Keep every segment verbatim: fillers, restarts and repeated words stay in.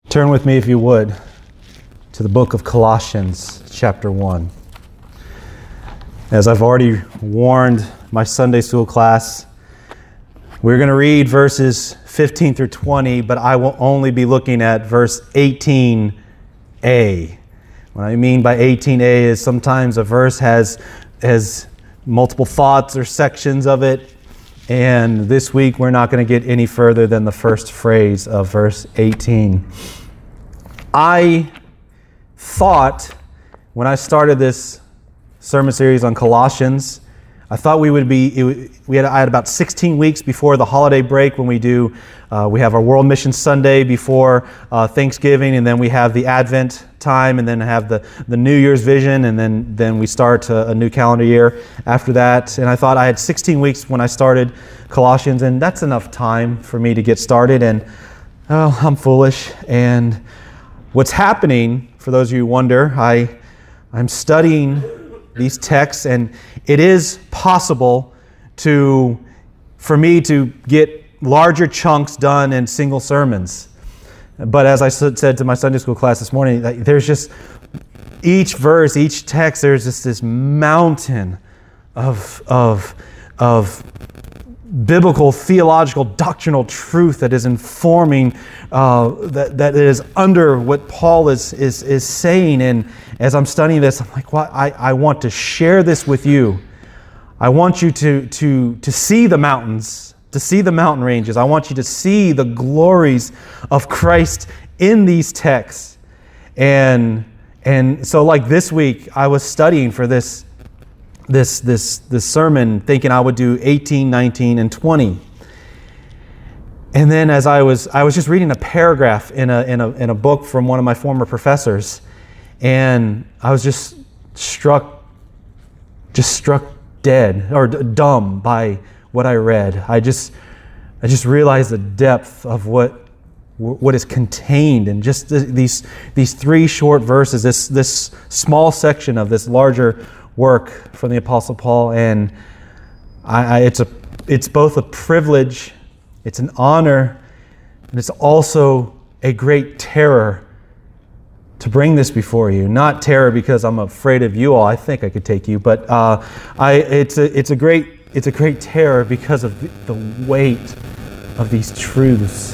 Turn with me, if you would, to the book of Colossians, chapter one. As I've already warned my Sunday school class, we're going to read verses fifteen through twenty, but I will only be looking at verse eighteen a. What I mean by eighteen a is sometimes a verse has, has multiple thoughts or sections of it, and this week we're not going to get any further than the first phrase of verse eighteen. I thought when I started this sermon series on Colossians, I thought we would be, it, we had, I had about sixteen weeks before the holiday break when we do, uh, we have our World Mission Sunday before uh, Thanksgiving, and then we have the Advent time, and then have the, the New Year's vision, and then, then we start a, a new calendar year after that. And I thought I had sixteen weeks when I started Colossians, and that's enough time for me to get started. And oh, I'm foolish. And what's happening, for those of you who wonder, I, I'm studying these texts, and it is possible to, for me to get larger chunks done in single sermons. But as I said to my Sunday school class this morning, there's just each verse, each text, there's just this mountain of, of, of biblical, theological, doctrinal truth that is informing, uh, that, that is under what Paul is, is, is saying. And as I'm studying this, I'm like, well, I, I want to share this with you. I want you to, to, to see the mountains, to see the mountain ranges. I want you to see the glories of Christ in these texts. And, and so like this week, I was studying for this This this this sermon, thinking I would do eighteen, nineteen, and twenty. And then as I was I was just reading a paragraph in a in a in a book from one of my former professors, and I was just struck just struck dead or d- dumb by what I read. I just I just realized the depth of what what is contained in just th- these these three short verses, this this small section of this larger work from the Apostle Paul. And I, I, it's a it's both a privilege, it's an honor, and it's also a great terror to bring this before you. Not terror because I'm afraid of you all. I think I could take you, but uh, I it's a it's a great it's a great terror because of the, the weight of these truths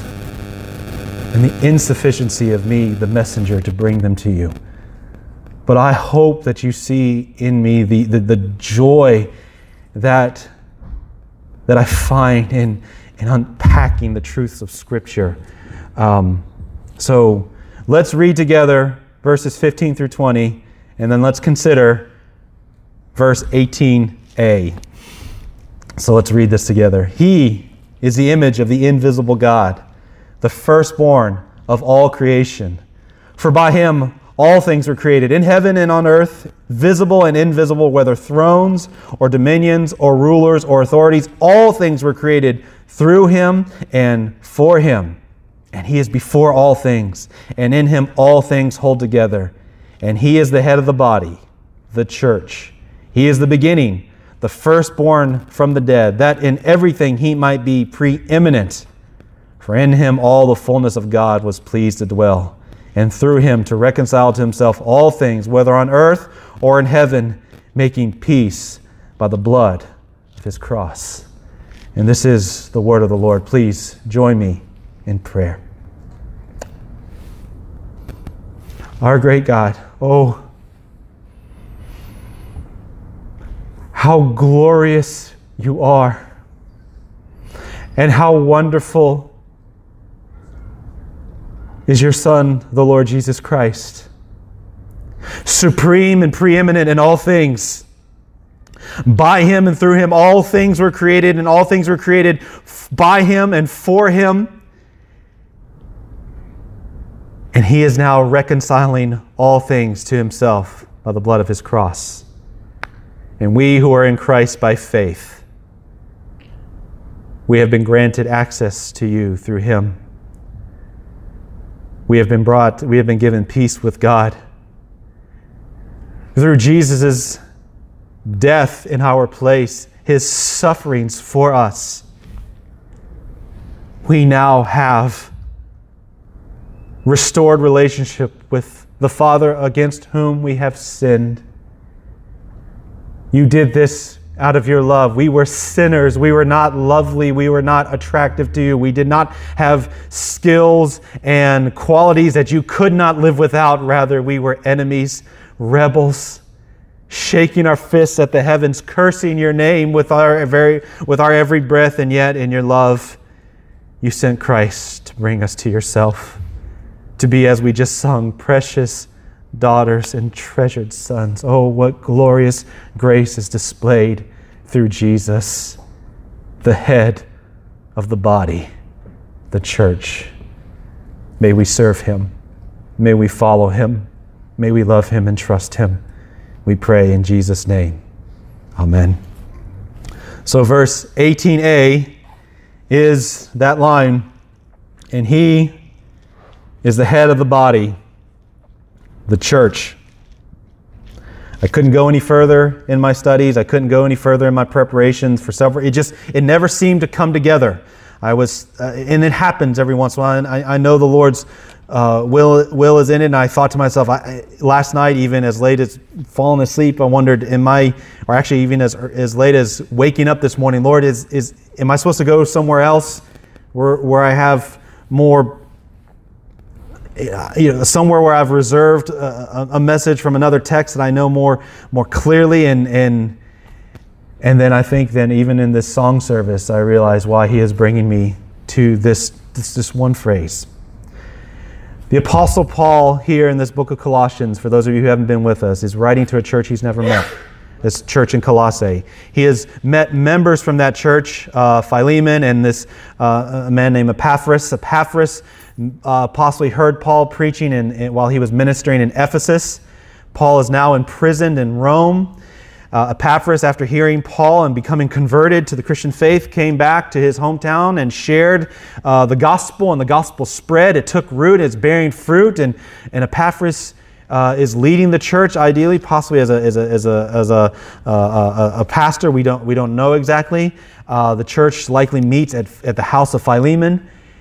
and the insufficiency of me, the messenger, to bring them to you. But I hope that you see in me the, the, the joy that, that I find in, in unpacking the truths of Scripture. Um, so let's read together verses fifteen through twenty, and then let's consider verse eighteen a. So let's read this together. He is the image of the invisible God, the firstborn of all creation. For by him all things were created, in heaven and on earth, visible and invisible, whether thrones or dominions or rulers or authorities. All things were created through him and for him. And he is before all things, and in him all things hold together. And he is the head of the body, the church. He is the beginning, the firstborn from the dead, that in everything he might be preeminent. For in him all the fullness of God was pleased to dwell, and through him to reconcile to himself all things, whether on earth or in heaven, making peace by the blood of his cross. And this is the word of the Lord. Please join me in prayer. Our great God, oh, how glorious you are, and how wonderful is your Son, the Lord Jesus Christ, supreme and preeminent in all things. By him and through him all things were created, and all things were created by him and for him. And he is now reconciling all things to himself by the blood of his cross. And we who are in Christ by faith, we have been granted access to you through him. We have been brought, we have been given peace with God. Through Jesus' death in our place, his sufferings for us, we now have restored relationship with the Father against whom we have sinned. You did this out of your love. We were sinners. We were not lovely. We were not attractive to you. We did not have skills and qualities that you could not live without. Rather, we were enemies, rebels, shaking our fists at the heavens, cursing your name with our very, with our every breath. And yet, in your love, you sent Christ to bring us to yourself, to be, as we just sung, precious daughters and treasured sons. Oh, what glorious grace is displayed through Jesus, the head of the body, the church. May we serve him. May we follow him. May we love him and trust him. We pray in Jesus' name. Amen. So verse eighteen a is that line, and he is the head of the body, the church. I couldn't go any further in my studies. I couldn't go any further in my preparations for several. It just, it never seemed to come together. I was, uh, and it happens every once in a while. And I, I know the Lord's uh, will will is in it. And I thought to myself, I, last night, even as late as falling asleep, I wondered, am I, or actually even as as late as waking up this morning, Lord, is is am I supposed to go somewhere else where where I have more, you know, somewhere where I've reserved a, a message from another text that I know more more clearly, and and and then I think then even in this song service I realize why he is bringing me to this this, this one phrase. The Apostle Paul here in this book of Colossians, for those of you who haven't been with us, is writing to a church he's never met. This church in Colossae. He has met members from that church, uh, Philemon and this uh, a man named Epaphras. Epaphras uh, possibly heard Paul preaching in, in, while he was ministering in Ephesus. Paul is now imprisoned in Rome. Uh, Epaphras, after hearing Paul and becoming converted to the Christian faith, came back to his hometown and shared uh, the gospel, and the gospel spread. It took root, it's bearing fruit, and, and Epaphras Uh, is leading the church, ideally, possibly as a as a as a as a, uh, a, a pastor. We don't we don't know exactly. Uh, the church likely meets at at the house of Philemon.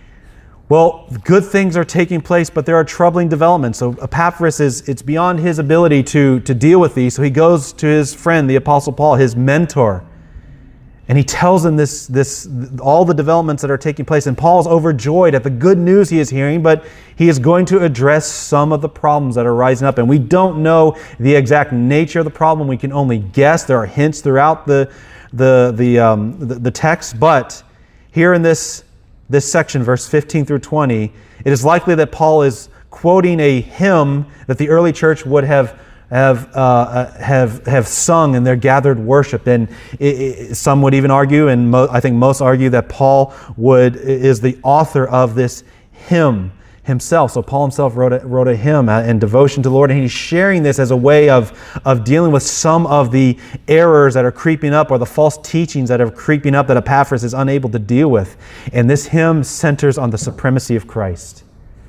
Well, good things are taking place, but there are troubling developments. So Epaphras is it's beyond his ability to to deal with these. So he goes to his friend, the Apostle Paul, his mentor, and he tells him this this all the developments that are taking place. And Paul's overjoyed at the good news he is hearing, but he is going to address some of the problems that are rising up. And we don't know the exact nature of the problem. We can only guess. There are hints throughout the the the um, the, the text. But here in this this section, verse fifteen through twenty, it is likely that Paul is quoting a hymn that the early church would have have uh, have have sung in their gathered worship. And it, it, some would even argue, and mo- I think most argue, that Paul would is the author of this hymn himself. So Paul himself wrote a, wrote a hymn in devotion to the Lord, and he's sharing this as a way of of dealing with some of the errors that are creeping up, or the false teachings that are creeping up that Epaphras is unable to deal with. And this hymn centers on the supremacy of Christ.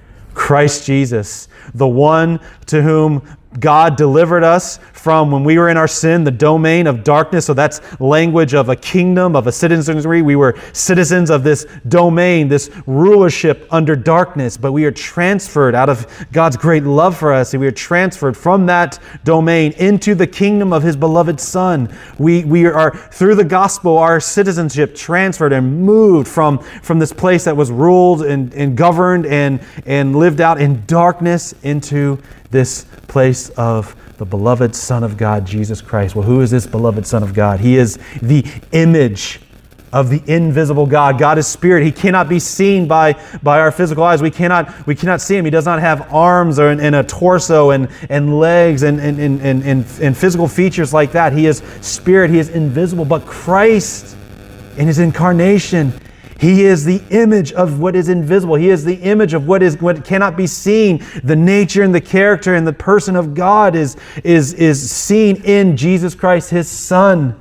Christ Jesus, the one to whom God delivered us from, when we were in our sin, the domain of darkness. So that's language of a kingdom, of a citizenry. We were citizens of this domain, this rulership under darkness, but we are transferred out of God's great love for us, and we are transferred from that domain into the kingdom of his beloved Son. We we are, through the gospel, our citizenship transferred and moved from, from this place that was ruled and, and governed and, and lived out in darkness into this place of the beloved Son of God, Jesus Christ. Well, who is this beloved Son of God? He is the image of the invisible God. God is spirit. He cannot be seen by, by our physical eyes. We cannot we cannot see him. He does not have arms or and a torso and, and legs and, and, and, and, and physical features like that. He is spirit. He is invisible. But Christ, in his incarnation, he is the image of what is invisible. He is the image of what is what cannot be seen. The nature and the character and the person of God is, is, is seen in Jesus Christ, his Son.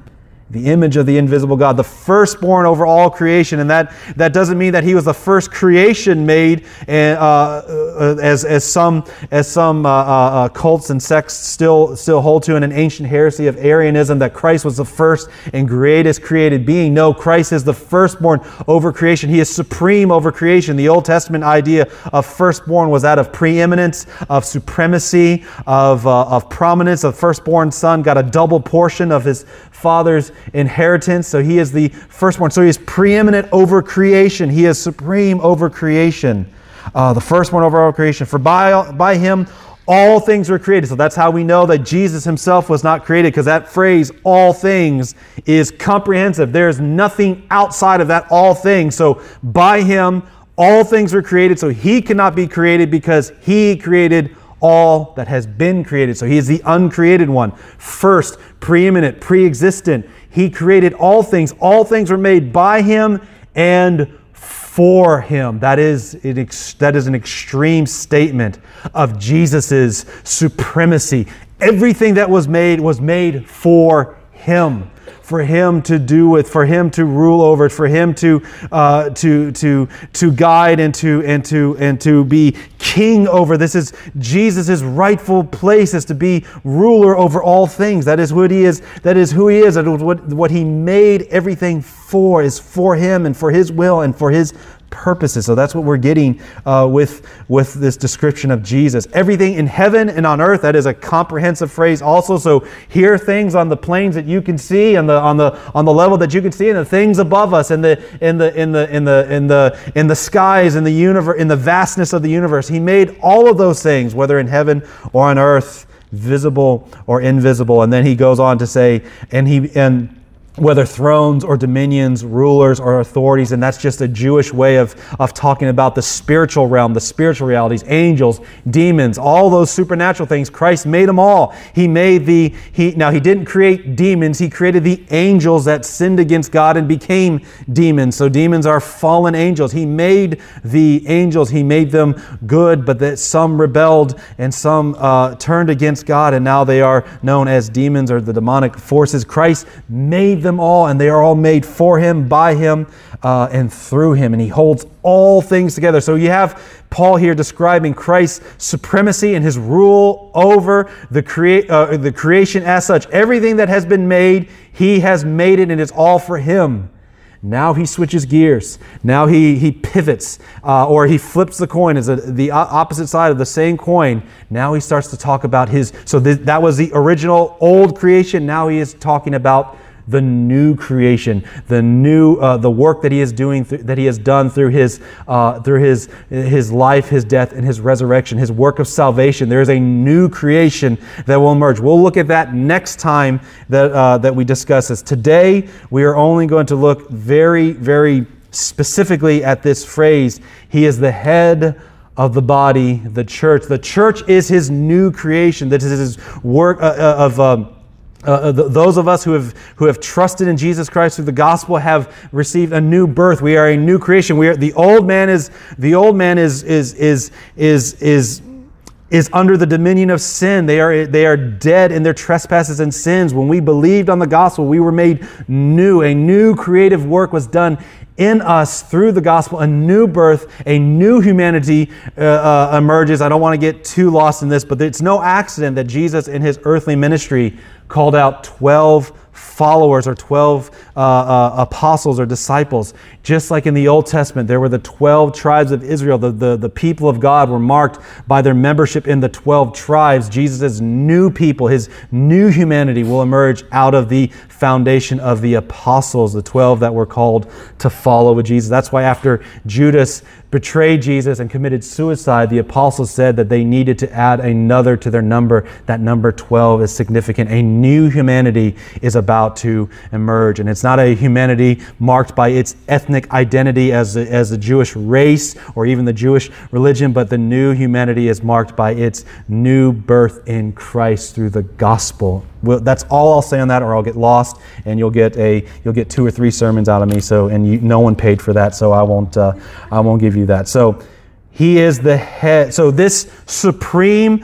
the image of the invisible God, the firstborn over all creation. And that, that doesn't mean that he was the first creation made, and, uh, uh, as, as some, as some uh, uh, cults and sects still, still hold to in an ancient heresy of Arianism, that Christ was the first and greatest created being. No, Christ is the firstborn over creation. He is supreme over creation. The Old Testament idea of firstborn was that of preeminence, of supremacy, of, uh, of prominence. The firstborn son got a double portion of his father's inheritance. So he is the firstborn. So he is preeminent over creation. He is supreme over creation. Uh, the firstborn over all creation. For by, by him all things were created. So that's how we know that Jesus himself was not created, because that phrase, all things, is comprehensive. There's nothing outside of that all things. So by him all things were created. So he cannot be created because he created all that has been created. So he is the uncreated one. First, preeminent, pre-existent. He created all things. All things were made by him and for him. That is, an ex- that is an extreme statement of Jesus's supremacy. Everything that was made was made for him. For him to do with, for him to rule over, for him to uh, to to to guide and to and to and to be king over. This is Jesus' rightful place, is to be ruler over all things. That is what he is. That is who he is. That is what what he made everything for, is for him and for his will and for his purposes. So that's what we're getting uh, with with this description of Jesus. Everything in heaven and on earth. That is a comprehensive phrase also. So here, things on the planes that you can see, and the on the on the level that you can see, and the things above us, and the in the in the in the in the in the skies, in the universe, in the vastness of the universe. He made all of those things, whether in heaven or on earth, visible or invisible. And then he goes on to say, and he and. whether thrones or dominions, rulers or authorities. And that's just a Jewish way of, of talking about the spiritual realm, the spiritual realities, angels, demons, all those supernatural things. Christ made them all. He made the, he now he didn't create demons. He created the angels that sinned against God and became demons. So demons are fallen angels. He made the angels. He made them good, but that some rebelled and some uh, turned against God, and now they are known as demons or the demonic forces. Christ made them all, and they are all made for him, by him, uh, and through him, and he holds all things together. So you have Paul here describing Christ's supremacy and his rule over the crea- uh, the creation as such. Everything that has been made, he has made it, and it's all for him. Now he switches gears. Now he he pivots, uh, or he flips the coin as a, the opposite side of the same coin. Now he starts to talk about his, so th- that was the original old creation. Now he is talking about the new creation, the new, uh, the work that he is doing, th- that he has done through his, uh, through his, his life, his death, and his resurrection, his work of salvation. There is a new creation that will emerge. We'll look at that next time that uh, that we discuss this. Today, we are only going to look very, very specifically at this phrase. He is the head of the body, the church. The church is his new creation. That is his work uh, of. Um, Uh, th- those of us who have who have trusted in Jesus Christ through the gospel have received a new birth. We are a new creation. We are the old man is the old man is is is is is is under the dominion of sin. They are they are dead in their trespasses and sins. When we believed on the gospel, we were made new. A new creative work was done in us through the gospel. A new birth, a new humanity uh, uh, emerges. I don't want to get too lost in this, but it's no accident that Jesus in his earthly ministry called out twelve followers or twelve uh, uh, apostles or disciples. Just like in the Old Testament, there were the twelve tribes of Israel. The, the, the people of God were marked by their membership in the twelve tribes. Jesus' new people, his new humanity will emerge out of the foundation of the apostles, the twelve that were called to follow with Jesus. That's why after Judas betrayed Jesus and committed suicide, the apostles said that they needed to add another to their number. That number twelve is significant. A new humanity is about to emerge. And it's not a humanity marked by its ethnic identity as a, as a Jewish race or even the Jewish religion, but the new humanity is marked by its new birth in Christ through the gospel. Well, that's all I'll say on that, or I'll get lost, and you'll get a you'll get two or three sermons out of me. So, and you, no one paid for that, so I won't uh, I won't give you that. So, he is the head. So, this supreme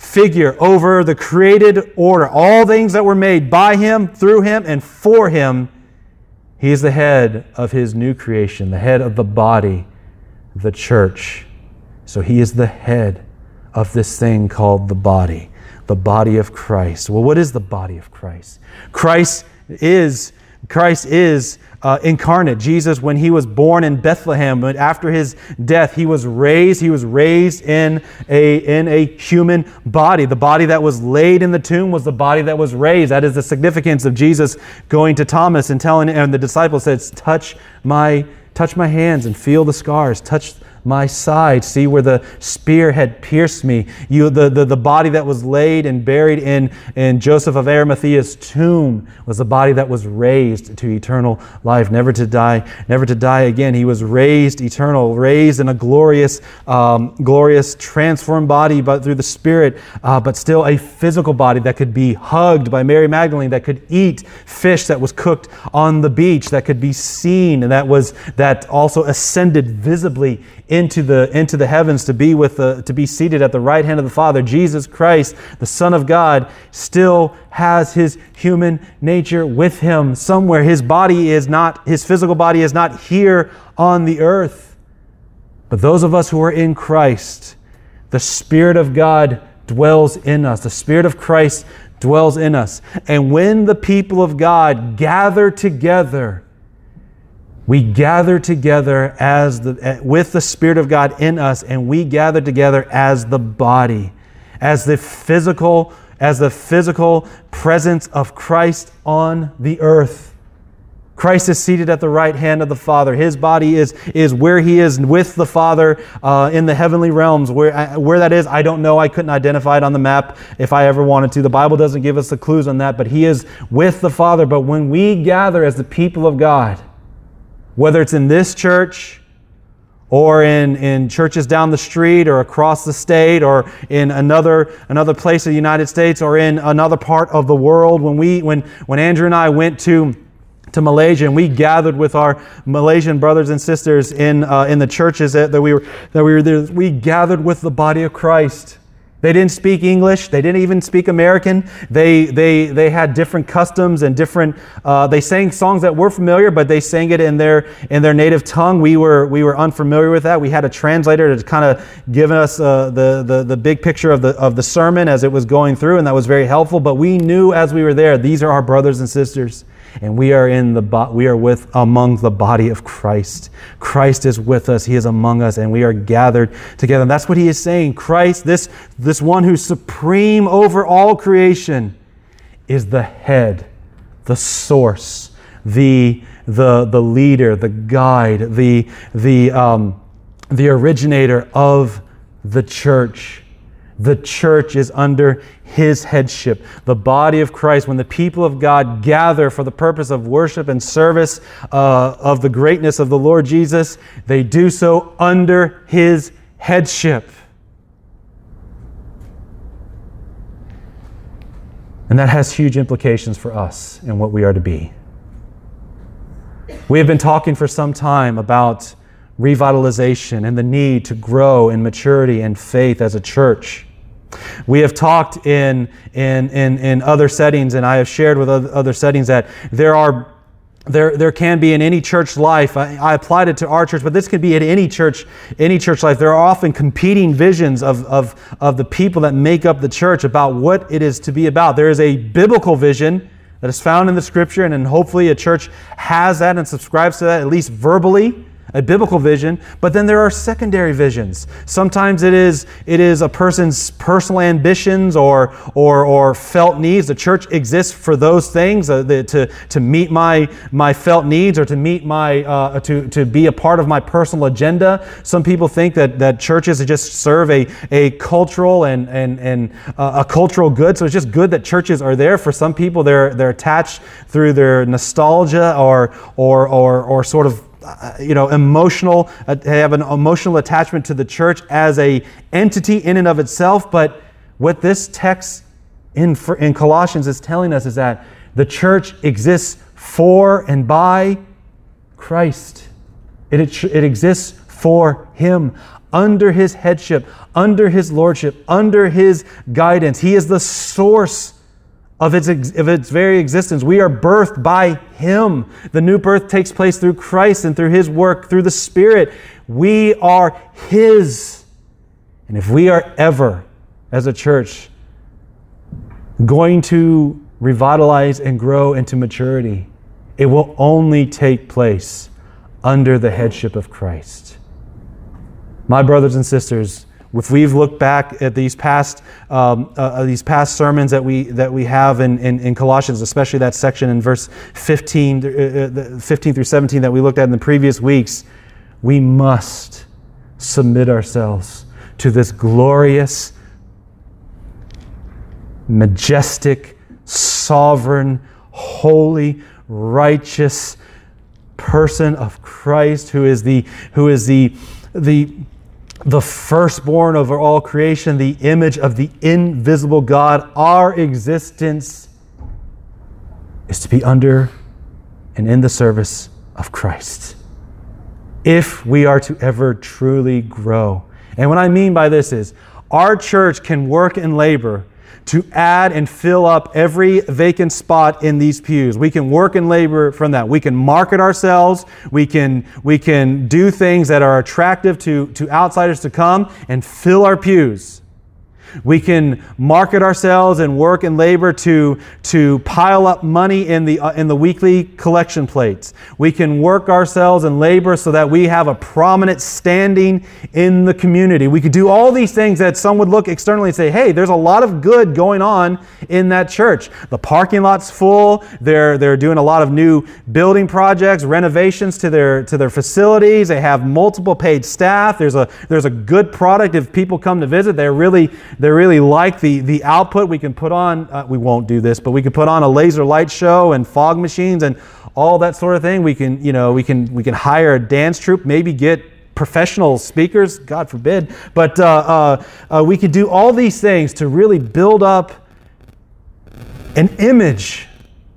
figure over the created order. All things that were made by Him, through Him, and for Him. He is the head of His new creation, the head of the body, the church. So He is the head of this thing called the body, the body of Christ. Well, what is the body of Christ? Christ is Christ is uh, incarnate. Jesus, when He was born in Bethlehem, but after His death, He was raised. He was raised in a, in a human body. The body that was laid in the tomb was the body that was raised. That is the significance of Jesus going to Thomas and telling, and the disciple says, touch my, touch my hands and feel the scars. Touch my side, see where the spear had pierced me. You, the, the, the body that was laid and buried in, in Joseph of Arimathea's tomb was the body that was raised to eternal life, never to die, never to die again. He was raised eternal, raised in a glorious, um, glorious transformed body, but through the Spirit, uh, but still a physical body that could be hugged by Mary Magdalene, that could eat fish that was cooked on the beach, that could be seen, and that was that also ascended visibly into the into the heavens to be with the to be seated at the right hand of the Father. Jesus Christ, the Son of God, still has His human nature with Him somewhere. His body is not, His physical body is not here on the earth. But those of us who are in Christ, the Spirit of God dwells in us. The Spirit of Christ dwells in us. And when the people of God gather together, we gather together as the with the Spirit of God in us, and we gather together as the body, as the physical, as the physical presence of Christ on the earth. Christ is seated at the right hand of the Father. His body is, is where He is with the Father uh, in the heavenly realms. Where, where that is, I don't know. I couldn't identify it on the map if I ever wanted to. The Bible doesn't give us the clues on that, but He is with the Father. But when we gather as the people of God, whether it's in this church or in, in churches down the street or across the state or in another another place in the United States or in another part of the world, when we when when Andrew and I went to to Malaysia and we gathered with our Malaysian brothers and sisters in uh, in the churches that, that we were that we were there, we gathered with the body of Christ. They didn't speak English. They didn't even speak American. They they they had different customs and different. Uh, they sang songs that were familiar, but they sang it in their in their native tongue. We were we were unfamiliar with that. We had a translator to kind of give us uh, the the the big picture of the of the sermon as it was going through, and that was very helpful. But we knew as we were there, these are our brothers and sisters. And we are in the bo- we are with among the body of Christ. Christ is with us. He is among us, and we are gathered together. And that's what He is saying. Christ, this, this one who's supreme over all creation, is the head, the source, the the the leader, the guide, the the um, the originator of the church. The church is under His headship. The body of Christ, when the people of God gather for the purpose of worship and service uh, of the greatness of the Lord Jesus, they do so under His headship. And that has huge implications for us and what we are to be. We have been talking for some time about revitalization and the need to grow in maturity and faith as a church. We have talked in, in, in, in other settings, and I have shared with other settings that there are there there can be in any church life. I, I applied it to our church, but this can be in any church, any church life. There are often competing visions of, of, of the people that make up the church about what it is to be about. There is a biblical vision that is found in the Scripture, and then hopefully a church has that and subscribes to that, at least verbally. A biblical vision, but then there are secondary visions. Sometimes it is it is a person's personal ambitions or or or felt needs. The church exists for those things, uh, the, to to meet my my felt needs or to meet my uh, to to be a part of my personal agenda. Some people think that that churches just serve a a cultural and and and uh, a cultural good. So it's just good that churches are there. For some people, they're they're attached through their nostalgia or or or or sort of. Uh, you know, emotional, uh, have an emotional attachment to the church as a entity in and of itself. But what this text in in Colossians is telling us is that the church exists for and by Christ. It, it, it exists for Him, under his headship, under his lordship, under his guidance. He is the source of its, of its very existence. We are birthed by him. The new birth takes place through Christ and through his work, through the Spirit. We are his. And if we are ever, as a church, going to revitalize and grow into maturity, it will only take place under the headship of Christ. My brothers and sisters, if we've looked back at these past um, uh, these past sermons that we that we have in, in, in Colossians, especially that section in verse fifteen, uh, fifteen through seventeen that we looked at in the previous weeks, we must submit ourselves to this glorious, majestic, sovereign, holy, righteous person of Christ, who is the who is the the the firstborn over all creation, the image of the invisible God. Our existence is to be under and in the service of Christ, if we are to ever truly grow. And what I mean by this is, our church can work and labor to add and fill up every vacant spot in these pews. We can work and labor from that. We can market ourselves. We can, we can do things that are attractive to, to outsiders to come and fill our pews. We can market ourselves and work and labor to, to pile up money in the, uh, in the weekly collection plates. We can work ourselves and labor so that we have a prominent standing in the community. We could do all these things that some would look externally and say, hey, there's a lot of good going on in that church. The parking lot's full. They're, they're doing a lot of new building projects, renovations to their, to their facilities. They have multiple paid staff. There's a, there's a good product. If people come to visit, they're really, They really like the, the output. We can put on, uh, we won't do this, but we can put on a laser light show and fog machines and all that sort of thing. We can, you know, we can we can hire a dance troupe, maybe get professional speakers, God forbid. But uh, uh, uh, we can do all these things to really build up an image,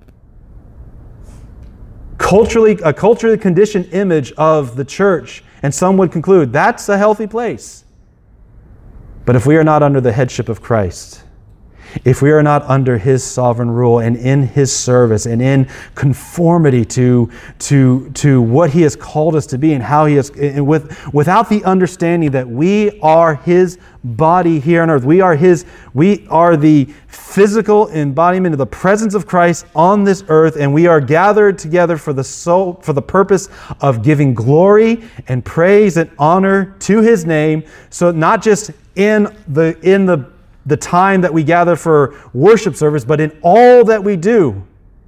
culturally, a culturally conditioned image of the church. And some would conclude that's a healthy place. But if we are not under the headship of Christ, if we are not under his sovereign rule and in his service and in conformity to, to, to what he has called us to be and how he has, and with, without the understanding that we are his body here on earth, we are his, we are the physical embodiment of the presence of Christ on this earth, and we are gathered together for the soul, for the purpose of giving glory and praise and honor to his name. So not just in the in the the time that we gather for worship service, but in all that we do.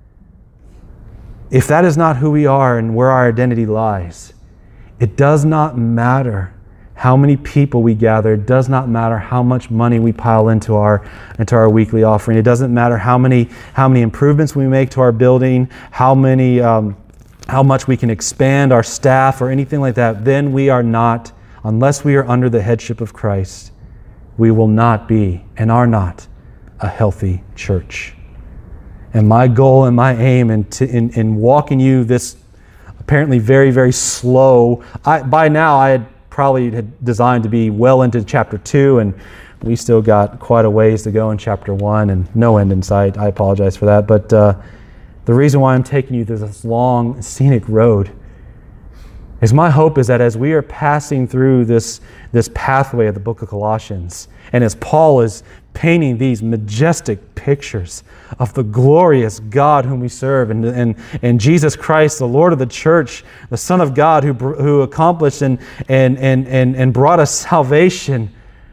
If that is not who we are and where our identity lies, it does not matter how many people we gather. It does not matter how much money we pile into our into our weekly offering. It doesn't matter how many how many improvements we make to our building, how many um, how much we can expand our staff or anything like that. Then we are not, unless we are under the headship of Christ, we will not be and are not a healthy church. And my goal and my aim in, to, in, in walking you this apparently very, very slow, I, by now I had probably had designed to be well into chapter two, and we still got quite a ways to go in chapter one and no end in sight. I apologize for that. But uh, the reason why I'm taking you through this long, scenic road is my hope is that as we are passing through this, this pathway of the book of Colossians, and as Paul is painting these majestic pictures of the glorious God whom we serve, and, and, and Jesus Christ, the Lord of the church, the Son of God who, who accomplished and, and, and, and, and brought us salvation,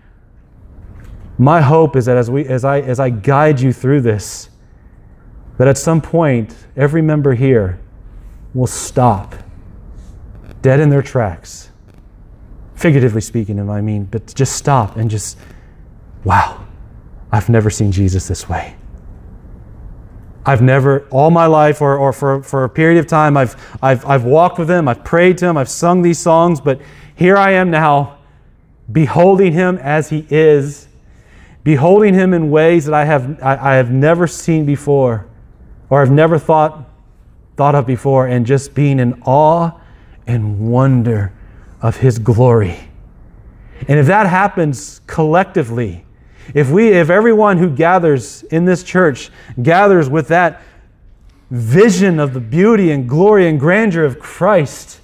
my hope is that as, we, as, I, as I guide you through this, that at some point, every member here will stop dead in their tracks. Figuratively speaking, I mean, but just stop and just, wow, I've never seen Jesus this way. I've never, all my life or, or for, for a period of time, I've, I've, I've walked with him, I've prayed to him, I've sung these songs, but here I am now, beholding him as he is, beholding him in ways that I have, I, I have never seen before, or I've never thought, thought of before, and just being in awe and wonder of his glory. And if that happens collectively, if we, if everyone who gathers in this church gathers with that vision of the beauty and glory and grandeur of Christ,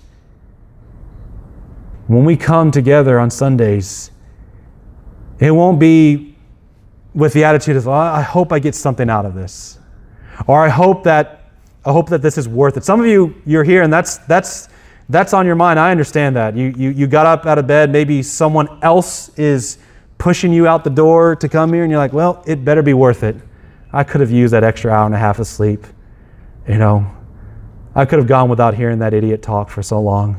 when we come together on Sundays, it won't be with the attitude of, oh, I hope I get something out of this. Or I hope that I hope that this is worth it. Some of you, you're here and that's that's that's on your mind. I understand that. You you you got up out of bed, maybe someone else is pushing you out the door to come here and you're like, well, it better be worth it. I could have used that extra hour and a half of sleep. You know, I could have gone without hearing that idiot talk for so long.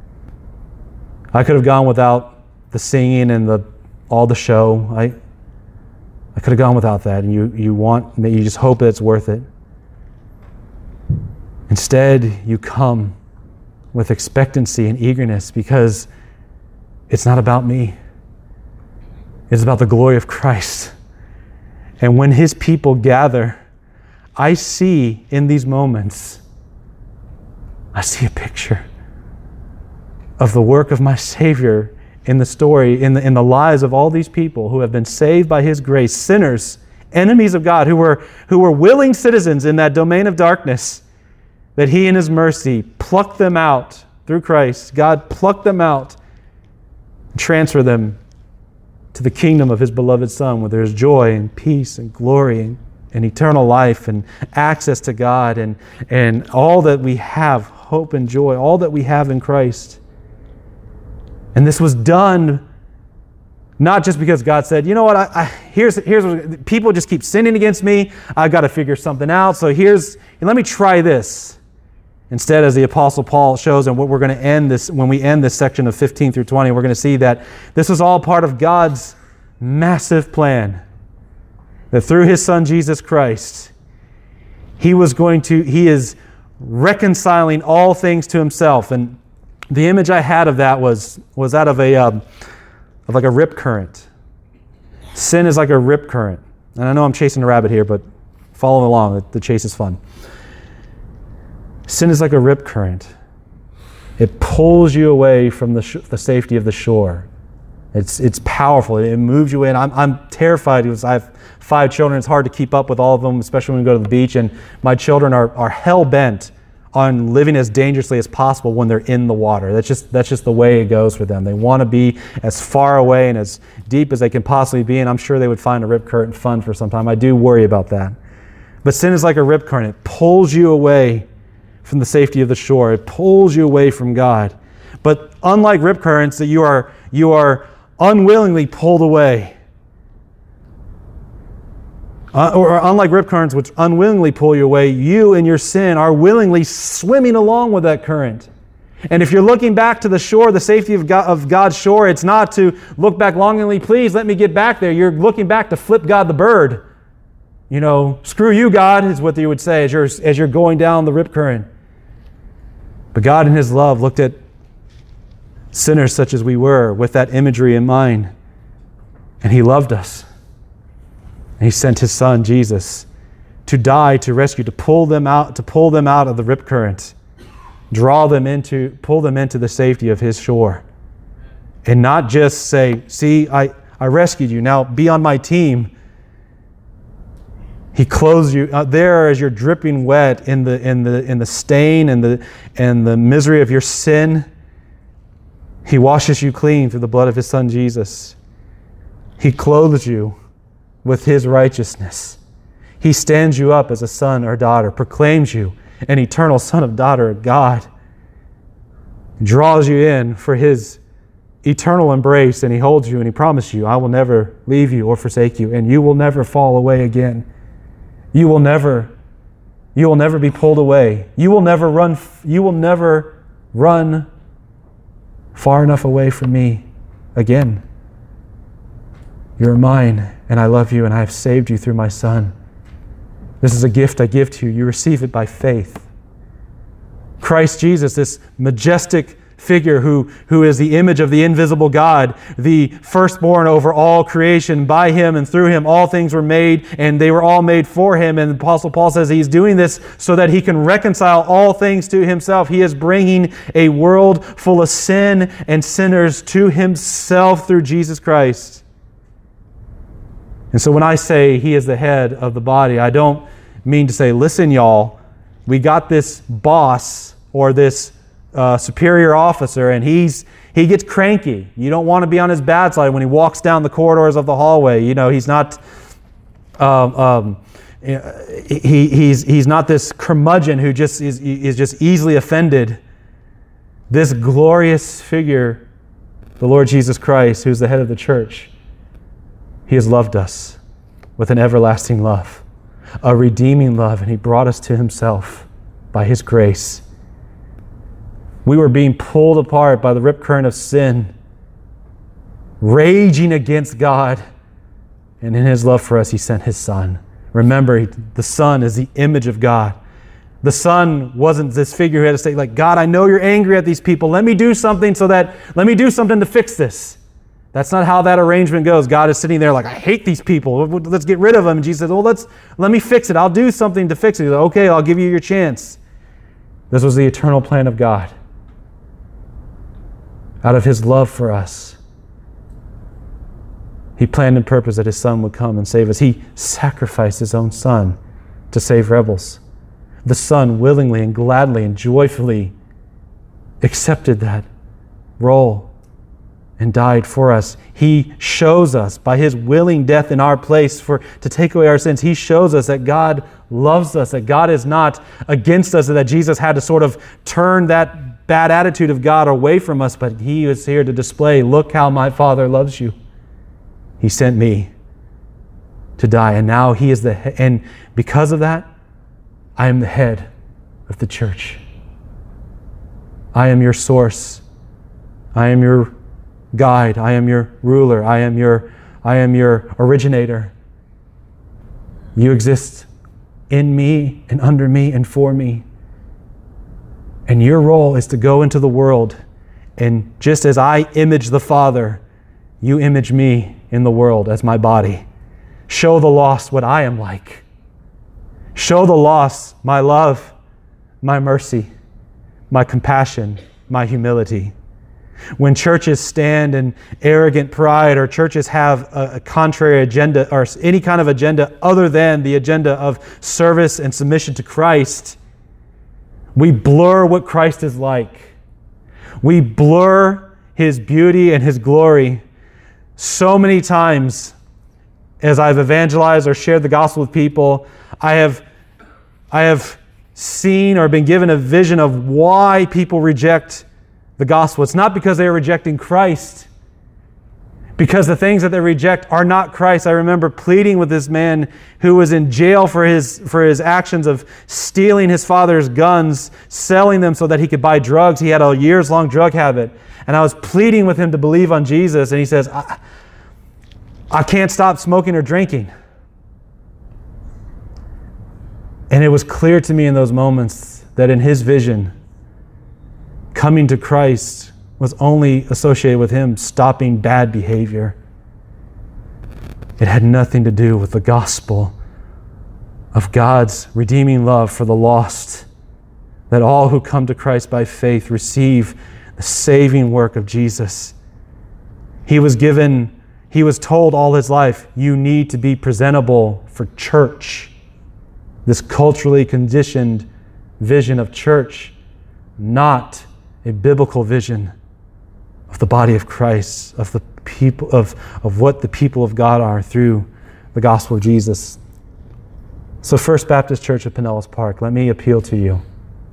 I could have gone without the singing and the all the show. I I could have gone without that, and you you want you just hope that it's worth it. Instead, you come with expectancy and eagerness because it's not about me. It's about the glory of Christ. And when His people gather, I see in these moments, I see a picture of the work of my Savior in the story, in the, in the lives of all these people who have been saved by His grace, sinners, enemies of God, who were, who were willing citizens in that domain of darkness, that He in His mercy plucked them out through Christ. God plucked them out and transferred them to the kingdom of His beloved Son, where there's joy and peace and glory and, and eternal life and access to God and, and all that we have, hope and joy, all that we have in Christ. And this was done not just because God said, you know what, I, I, here's, here's what, people just keep sinning against me. I've got to figure something out. So here's, let me try this. Instead, as the Apostle Paul shows, and what we're going to end this, when we end this section of fifteen through twenty, we're going to see that this was all part of God's massive plan. That through His Son, Jesus Christ, He was going to, He is reconciling all things to Himself. And the image I had of that was, was that of a, um, of like a rip current. Sin is like a rip current. And I know I'm chasing a rabbit here, but follow along. The chase is fun. Sin is like a rip current. It pulls you away from the, sh- the safety of the shore. It's it's powerful. It moves you in. I'm I'm terrified because I have five children. It's hard to keep up with all of them, especially when we go to the beach. And my children are are hell bent on living as dangerously as possible when they're in the water. That's just that's just the way it goes for them. They want to be as far away and as deep as they can possibly be. And I'm sure they would find a rip current fun for some time. I do worry about that. But sin is like a rip current. It pulls you away from the safety of the shore. It pulls you away from God. But unlike rip currents, that you are you are unwillingly pulled away. Uh, or unlike rip currents which unwillingly pull you away, you and your sin are willingly swimming along with that current. And if you're looking back to the shore, the safety of, God, of God's shore, it's not to look back longingly, please let me get back there. You're looking back to flip God the bird. You know, screw you, God, is what you would say as you're, as you're going down the rip current. But God in His love looked at sinners such as we were with that imagery in mind. And He loved us. And He sent His Son, Jesus, to die, to rescue, to pull them out, to pull them out of the rip current, draw them into, pull them into the safety of His shore. And not just say, see, I, I rescued you, now be on my team. He clothes you uh, there as you're dripping wet in the in the in the stain and the and the misery of your sin. He washes you clean through the blood of His Son Jesus. He clothes you with His righteousness. He stands you up as a son or daughter, proclaims you an eternal son or daughter of God, draws you in for His eternal embrace, and He holds you and He promises you, I will never leave you or forsake you, and you will never fall away again. You will never, you will never be pulled away. You will never run, you will never run far enough away from me again. You're mine, and I love you, and I have saved you through my Son. This is a gift I give to you. You receive it by faith. Christ Jesus, this majestic figure who, who is the image of the invisible God, the firstborn over all creation. By him and through him all things were made, and they were all made for him. And the Apostle Paul says he's doing this so that he can reconcile all things to himself. He is bringing a world full of sin and sinners to himself through Jesus Christ. And so when I say he is the head of the body, I don't mean to say, listen, y'all, we got this boss or this uh, superior officer, and he's he gets cranky. You don't want to be on his bad side when he walks down the corridors of the hallway. You know, he's not um, um, he he's he's not this curmudgeon who just is is just easily offended. This glorious figure, the Lord Jesus Christ, who's the head of the church, he has loved us with an everlasting love, a redeeming love, and he brought us to himself by his grace. We were being pulled apart by the rip current of sin, raging against God, and in his love for us, he sent his Son. Remember, the Son is the image of God. The Son wasn't this figure who had to say, like, God, I know you're angry at these people. Let me do something so that, let me do something to fix this. That's not how that arrangement goes. God is sitting there like, I hate these people. Let's get rid of them. And Jesus said, well, let's, let me fix it. I'll do something to fix it. He's like, okay, I'll give you your chance. This was the eternal plan of God. Out of his love for us, he planned and purposed that his Son would come and save us. He sacrificed his own Son to save rebels. The Son willingly and gladly and joyfully accepted that role and died for us. He shows us by his willing death in our place for to take away our sins. He shows us that God loves us, that God is not against us, and that Jesus had to sort of turn that bad attitude of God away from us, but he is here to display, look how my Father loves you. He sent me to die, and now he is the he- and because of that, I am the head of the church. I am your source. I am your guide. I am your ruler. I am your I am your originator. You exist in me and under me and for me. And your role is to go into the world, and just as I image the Father, you image me in the world as my body. Show the lost what I am like. Show the lost my love, my mercy, my compassion, my humility. When churches stand in arrogant pride, or churches have a, a contrary agenda or any kind of agenda other than the agenda of service and submission to Christ, we blur what Christ is like. We blur his beauty and his glory. So many times as I've evangelized or shared the gospel with people, I have, I have seen or been given a vision of why people reject the gospel. It's not because they are rejecting Christ, because the things that they reject are not Christ. I remember pleading with this man who was in jail for his for his actions of stealing his father's guns, selling them so that he could buy drugs. He had a years-long drug habit. And I was pleading with him to believe on Jesus. And he says, I, I can't stop smoking or drinking. And it was clear to me in those moments that in his vision, coming to Christ was only associated with him stopping bad behavior. It had nothing to do with the gospel of God's redeeming love for the lost, that all who come to Christ by faith receive the saving work of Jesus. He was given, he was told all his life, you need to be presentable for church. This culturally conditioned vision of church, not a biblical vision of the body of Christ, of the people of, of what the people of God are through the gospel of Jesus. So First Baptist Church of Pinellas Park, let me appeal to you.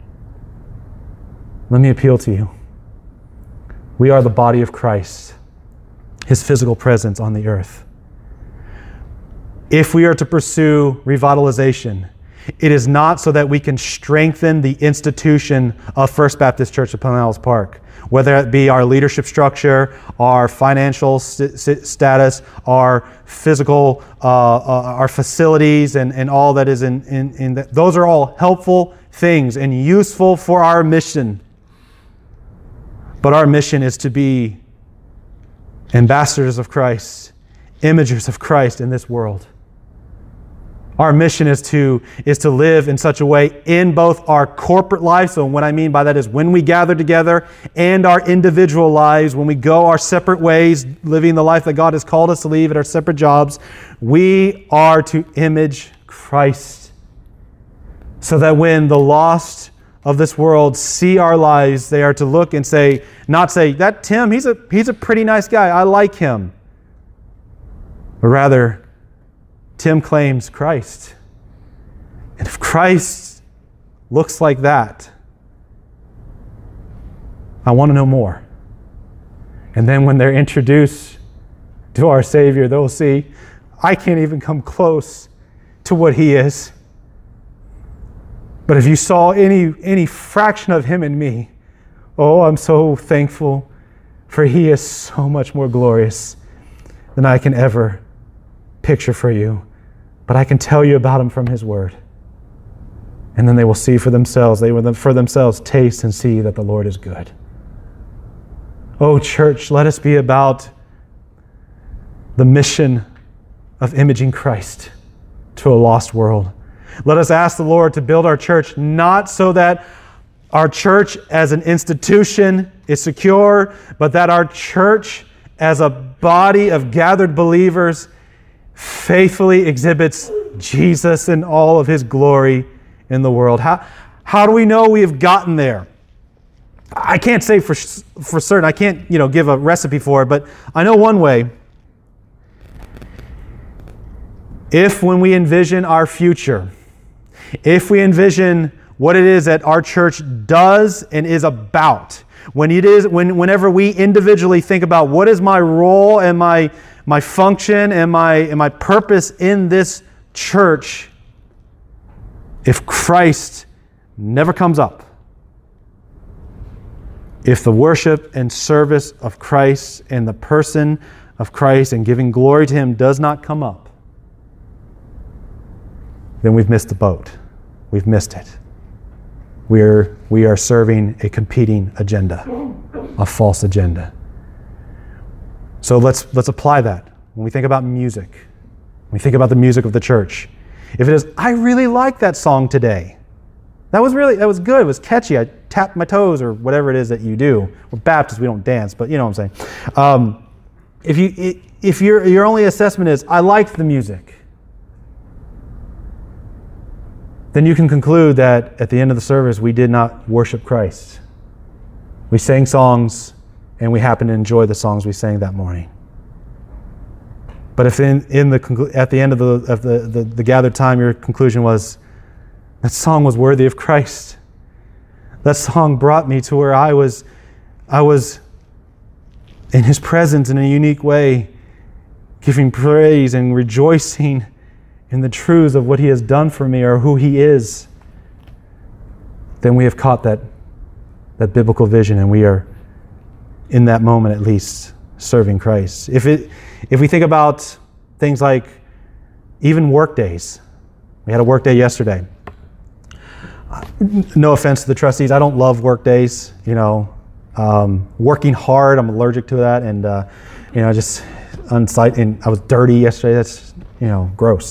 Let me appeal to you. We are the body of Christ, his physical presence on the earth. If we are to pursue revitalization, it is not so that we can strengthen the institution of First Baptist Church of Pinellas Park, whether it be our leadership structure, our financial st- st- status, our physical, uh, uh, our facilities, and, and all that is in, in, in that. Those are all helpful things and useful for our mission. But our mission is to be ambassadors of Christ, imagers of Christ in this world. Our mission is to, is to live in such a way in both our corporate lives, so what I mean by that is when we gather together, and our individual lives, when we go our separate ways, living the life that God has called us to live at our separate jobs, we are to image Christ. So that when the lost of this world see our lives, they are to look and say, not say, that Tim, he's a, he's a pretty nice guy, I like him. But rather, Tim claims Christ. And if Christ looks like that, I want to know more. And then when they're introduced to our Savior, they'll see, I can't even come close to what He is. But if you saw any, any fraction of Him in me, oh, I'm so thankful, for He is so much more glorious than I can ever picture for you. But I can tell you about Him from His Word. And then they will see for themselves, they will for themselves taste and see that the Lord is good. Oh, church, let us be about the mission of imaging Christ to a lost world. Let us ask the Lord to build our church not so that our church as an institution is secure, but that our church as a body of gathered believers faithfully exhibits Jesus in all of His glory in the world. How, how do we know we have gotten there? I can't say for, for certain. I can't, you know, give a recipe for it, but I know one way. If when we envision our future, if we envision what it is that our church does and is about, when it is, when, whenever we individually think about what is my role and my my function and my and my purpose in this church, if Christ never comes up, if the worship and service of Christ and the person of Christ and giving glory to Him does not come up, then we've missed the boat. We've missed it. We're, we are serving a competing agenda, a false agenda. So let's, let's apply that. When we think about music, when we think about the music of the church, if it is, I really like that song today. That was really, that was good. It was catchy. I tapped my toes or whatever it is that you do. We're Baptists, we don't dance, but you know what I'm saying. Um, if you, if your, your only assessment is, I liked the music, then you can conclude that at the end of the service, we did not worship Christ. We sang songs, and we happened to enjoy the songs we sang that morning. But if in, in the at the end of the of the, the, the gathered time, your conclusion was, that song was worthy of Christ. That song brought me to where I was, I was in His presence in a unique way, giving praise and rejoicing in the truths of what He has done for me or who He is. Then we have caught that, that biblical vision, and we are, in that moment at least, serving Christ. If it, if we think about things like even work days. We had a work day yesterday. No offense to the trustees, I don't love work days. You know, um, working hard, I'm allergic to that, and uh, you know, just unsight. And I was dirty yesterday. That's, you know, gross.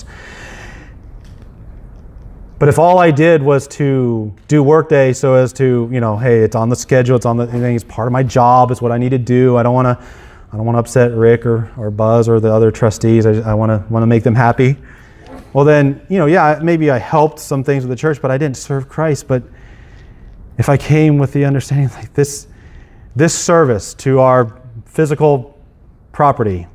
But if all I did was to do work day so as to, you know, hey, it's on the schedule, it's on the, it's part of my job, it's what I need to do. I don't want to, I don't want to upset Rick or, or Buzz or the other trustees. I, I want to want to make them happy. Well then, you know, yeah, maybe I helped some things with the church, but I didn't serve Christ. But if I came with the understanding like this, this service to our physical property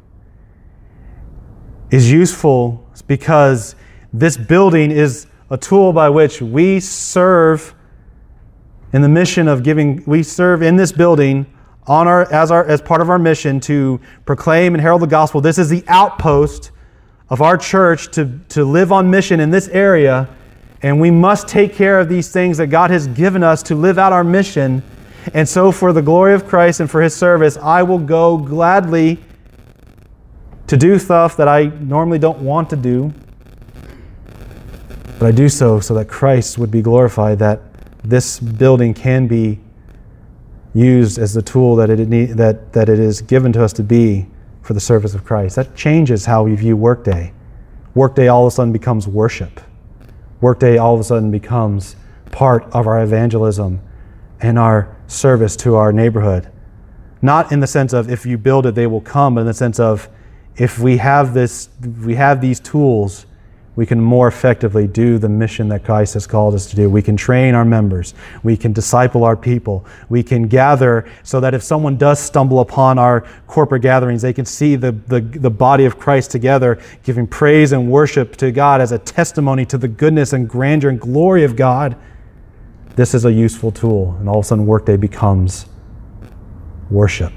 is useful because this building is a tool by which we serve in the mission of giving, we serve in this building on our as our as part of our mission to proclaim and herald the gospel. This is the outpost of our church to, to live on mission in this area, and we must take care of these things that God has given us to live out our mission. And so for the glory of Christ and for His service, I will go gladly to do stuff that I normally don't want to do. But I do so so that Christ would be glorified, that this building can be used as the tool that it, need, that, that it is given to us to be for the service of Christ. That changes how we view Workday. Workday all of a sudden becomes worship. Workday all of a sudden becomes part of our evangelism and our service to our neighborhood. Not in the sense of if you build it, they will come, but in the sense of if we have this, we have these tools, we can more effectively do the mission that Christ has called us to do. We can train our members. We can disciple our people. We can gather so that if someone does stumble upon our corporate gatherings, they can see the, the, the body of Christ together, giving praise and worship to God as a testimony to the goodness and grandeur and glory of God. This is a useful tool, and all of a sudden Workday becomes worship.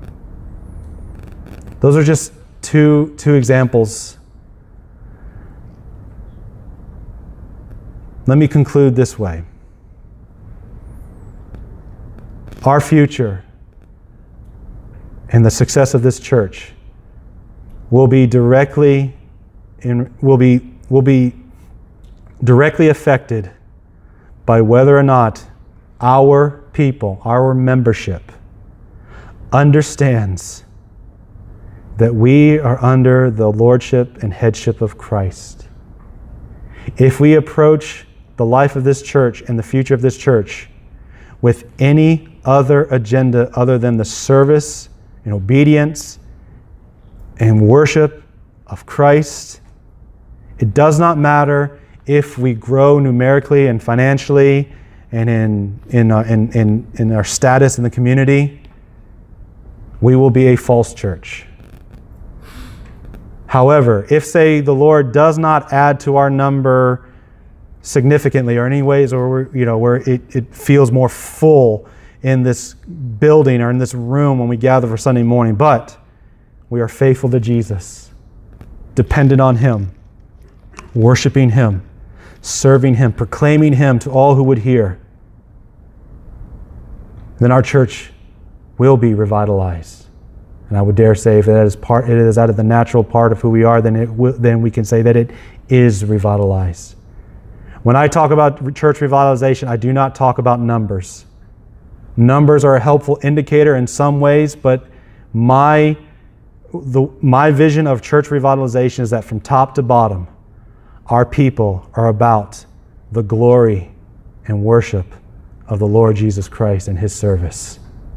Those are just two, two examples. Let me conclude this way. Our future and the success of this church will be directly in, will be will be directly affected by whether or not our people, our membership, understands that we are under the lordship and headship of Christ. If we approach the life of this church and the future of this church with any other agenda other than the service and obedience and worship of Christ, it does not matter if we grow numerically and financially and in, in, uh, in, in, in our status in the community, we will be a false church. However, if, say, the Lord does not add to our number significantly or any ways or we're, you know, where it, it feels more full in this building or in this room when we gather for Sunday morning, but we are faithful to Jesus, dependent on Him, worshiping Him, serving Him, proclaiming Him to all who would hear, then our church will be revitalized. And I would dare say if that is part, it is out of the natural part of who we are, then it will, then we can say that it is revitalized. When I talk about church revitalization, I do not talk about numbers. Numbers are a helpful indicator in some ways, but my the my vision of church revitalization is that from top to bottom, our people are about the glory and worship of the Lord Jesus Christ and His service.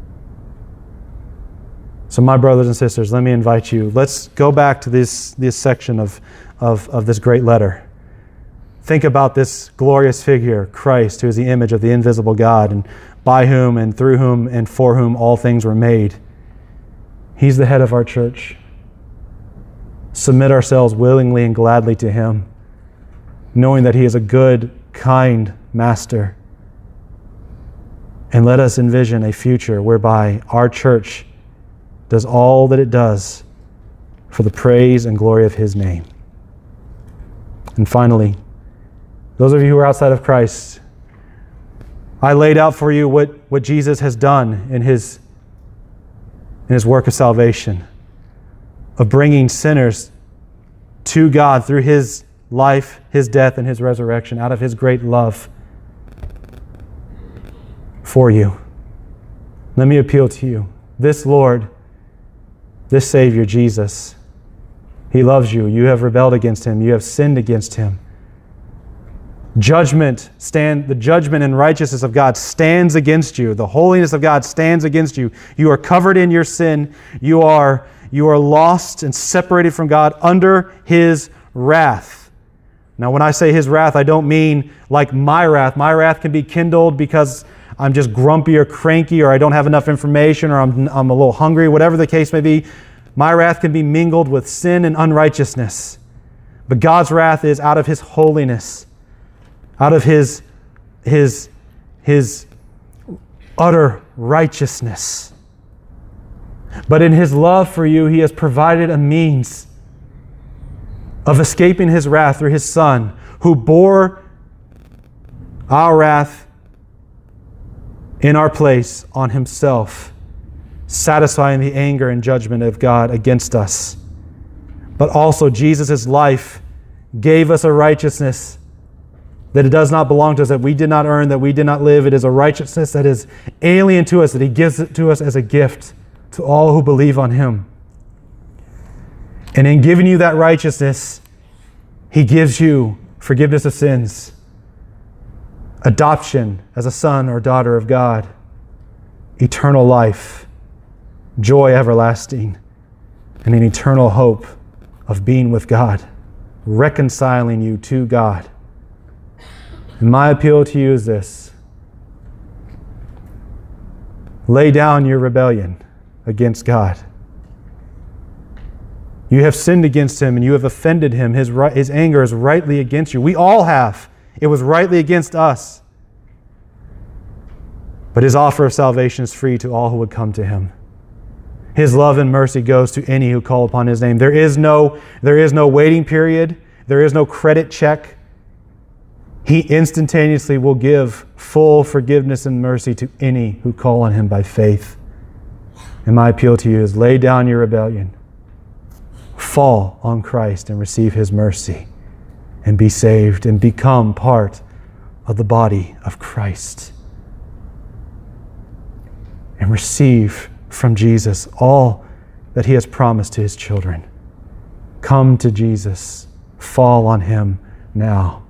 So my brothers and sisters, let me invite you, let's go back to this, this section of, of, of this great letter. Think about this glorious figure, Christ, who is the image of the invisible God, and by whom and through whom and for whom all things were made. He's the head of our church. Submit ourselves willingly and gladly to Him, knowing that He is a good, kind Master. And let us envision a future whereby our church does all that it does for the praise and glory of His name. And finally, those of you who are outside of Christ, I laid out for you what, what Jesus has done in His, in His work of salvation, of bringing sinners to God through His life, His death, and His resurrection out of His great love for you. Let me appeal to you. This Lord, this Savior, Jesus, He loves you. You have rebelled against Him. You have sinned against Him. Judgment stand, the judgment and righteousness of God stands against you. The holiness of God stands against you. You are covered in your sin. You are, you are lost and separated from God under His wrath. Now, when I say His wrath, I don't mean like my wrath. My wrath can be kindled because I'm just grumpy or cranky, or I don't have enough information, or I'm, I'm a little hungry, whatever the case may be. My wrath can be mingled with sin and unrighteousness. But God's wrath is out of His holiness, out of His, His, His utter righteousness. But in His love for you, He has provided a means of escaping His wrath through His Son, who bore our wrath in our place on Himself, satisfying the anger and judgment of God against us. But also Jesus' life gave us a righteousness that it does not belong to us, that we did not earn, that we did not live. It is a righteousness that is alien to us, that he gives it to us as a gift to all who believe on him. And in giving you that righteousness, he gives you forgiveness of sins, adoption as a son or daughter of God, eternal life, joy everlasting, and an eternal hope of being with God, reconciling you to God. And my appeal to you is this: lay down your rebellion against God. You have sinned against him and you have offended him. His, his anger is rightly against you. We all have. It was rightly against us. But his offer of salvation is free to all who would come to him. His love and mercy goes to any who call upon his name. There is no, there is no waiting period. There is no credit check. He instantaneously will give full forgiveness and mercy to any who call on him by faith. And my appeal to you is lay down your rebellion. Fall on Christ and receive his mercy and be saved and become part of the body of Christ. And receive from Jesus all that he has promised to his children. Come to Jesus. Fall on him now.